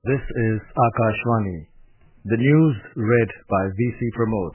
This is Akashvani. The news read by V.C. Pramod.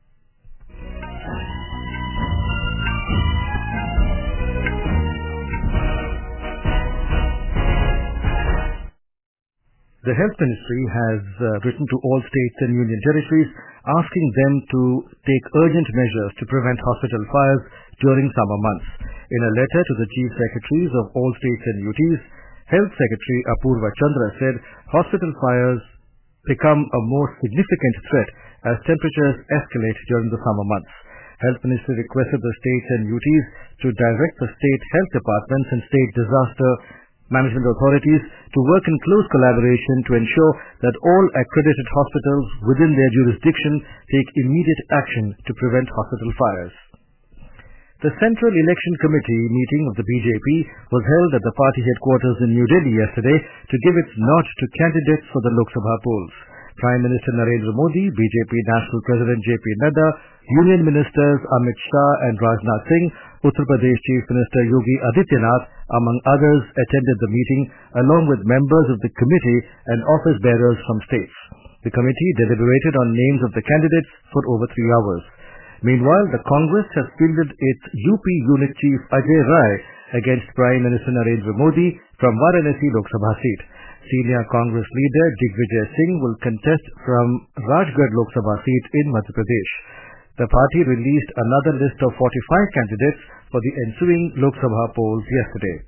The Health Ministry has written to all states and union territories asking them to take urgent measures to prevent hospital fires during summer months. In a letter to the Chief Secretaries of all states and UTs, Health Secretary Apurva Chandra said hospital fires become a more significant threat as temperatures escalate during the summer months. Health Ministry requested the states and UTs to direct the state health departments and state disaster management authorities to work in close collaboration to ensure that all accredited hospitals within their jurisdiction take immediate action to prevent hospital fires. The Central Election Committee meeting of the BJP was held at the party headquarters in New Delhi yesterday to give its nod to candidates for the Lok Sabha polls. Prime Minister Narendra Modi, BJP National President J.P. Nadda, Union Ministers Amit Shah and Rajnath Singh, Uttar Pradesh Chief Minister Yogi Adityanath, among others, attended the meeting along with members of the committee and office bearers from states. The committee deliberated on names of the candidates for over 3 hours. Meanwhile, the Congress has fielded its UP unit chief Ajay Rai against Prime Minister Narendra Modi from Varanasi Lok Sabha seat. Senior Congress leader Digvijay Singh will contest from Rajgarh Lok Sabha seat in Madhya Pradesh. The party released another list of 45 candidates for the ensuing Lok Sabha polls yesterday.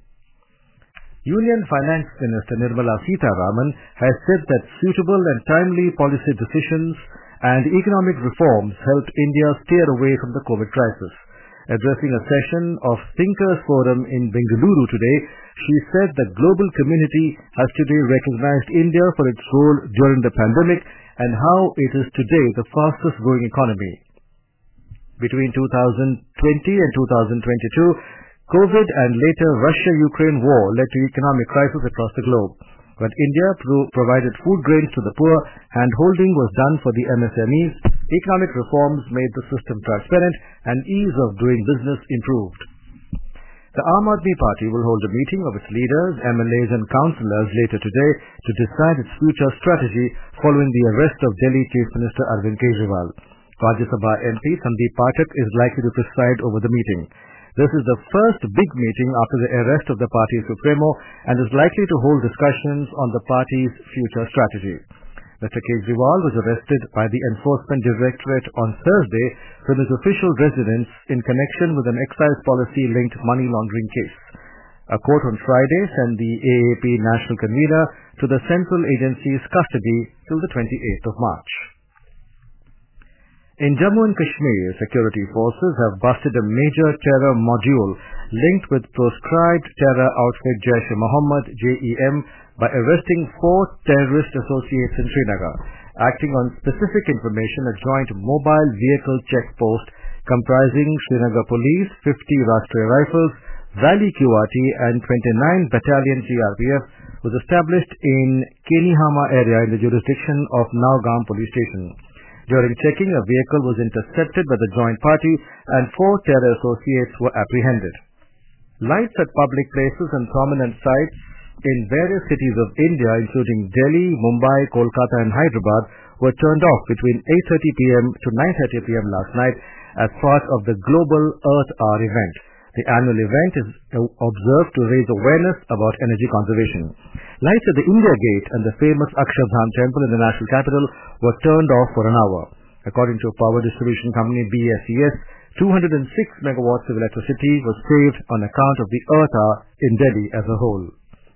Union Finance Minister Nirmala Sitharaman has said that suitable and timely policy decisions and economic reforms helped India steer away from the COVID crisis. Addressing a session of Thinkers Forum in Bengaluru today, she said the global community has today recognized India for its role during the pandemic and how it is today the fastest growing economy. Between 2020 and 2022, COVID and later Russia-Ukraine war led to economic crisis across the globe. When India provided food grains to the poor, hand-holding was done for the MSMEs, economic reforms made the system transparent, and ease of doing business improved. The Aam Aadmi Party will hold a meeting of its leaders, MLAs and councillors later today to decide its future strategy following the arrest of Delhi Chief Minister Arvind Kejriwal. Rajya Sabha MP Sandeep Pathak is likely to preside over the meeting. This is the first big meeting after the arrest of the party supremo and is likely to hold discussions on the party's future strategy. Mr. Kejriwal was arrested by the Enforcement Directorate on Thursday from his official residence in connection with an excise policy-linked money laundering case. A court on Friday sent the AAP national convener to the central agency's custody till the 28th of March. In Jammu and Kashmir, security forces have busted a major terror module linked with proscribed terror outfit Jaish-e-Mohammed (JEM) by arresting 4 terrorist associates in Srinagar. Acting on specific information, a joint mobile vehicle checkpost comprising Srinagar Police, 50 Rashtriya Rifles, Valley QRT and 29 Battalion CRPF was established in Kenihama area in the jurisdiction of Naugam Police Station. During checking, a vehicle was intercepted by the joint party and 4 terror associates were apprehended. Lights at public places and prominent sites in various cities of India, including Delhi, Mumbai, Kolkata and Hyderabad, were turned off between 8:30 p.m. to 9:30 p.m. last night as part of the Global Earth Hour event. The annual event is observed to raise awareness about energy conservation. Lights at the India Gate and the famous Akshardham temple in the national capital were turned off for an hour. According to power distribution company BSES, 206 megawatts of electricity was saved on account of the Earth Hour in Delhi as a whole.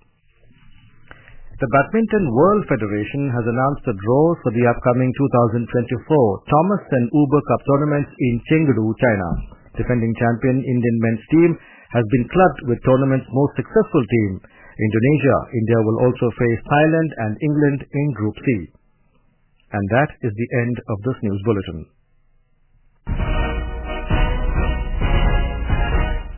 The Badminton World Federation has announced the draws for the upcoming 2024 Thomas and Uber Cup tournaments in Chengdu, China. Defending champion Indian men's team has been clubbed with tournament's most successful team, Indonesia. India will also face Thailand and England in Group C. And that is the end of this news bulletin.